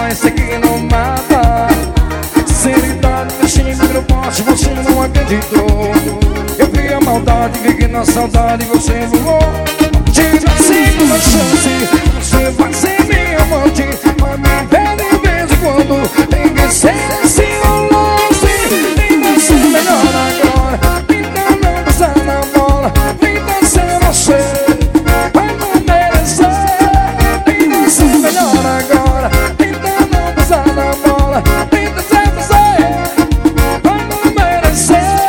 mas sei que não mata. Sinceridade, mexendo no poste, você não acreditou. Eu vi a maldade, vi que na saudade você voou. Te dá segunda chance, você vai ser minha amante. Mas me vê de vez em quando, tem que ser assim um lance. Tem que ser melhor agora, então não pisa na bola. Tem que ser você, vai não merecer. Tem que ser melhor agora, então não pisa na bola. Tem que ser você, vai não merecer.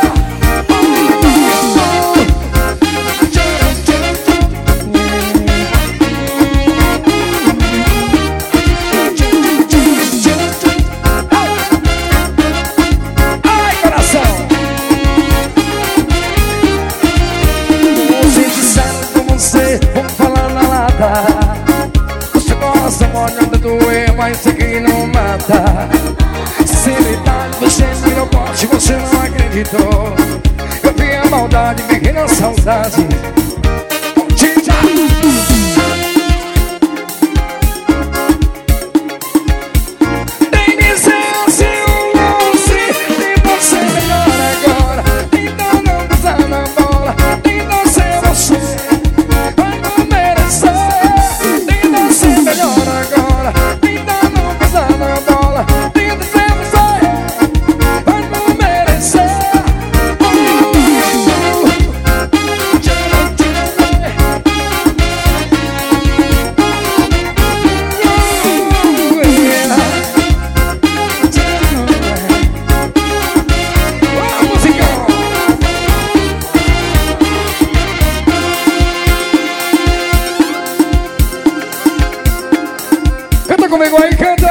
Ai, coração! Se disseram com você, vamos falar na lata. Você gosta, olha, doer, mas sei que não mata. Sinceridade, você virou poste, você não acreditou. Eu vi a maldade, vi que na saudade. Tem que ser assim um lance. Tem que ser melhor agora, então não pisa na bola. Tem que ser você, vai não merecer. Tem que ser melhor agora, então não pisa na bola. Tem que ser você, vai não merecer. Canta comigo aí.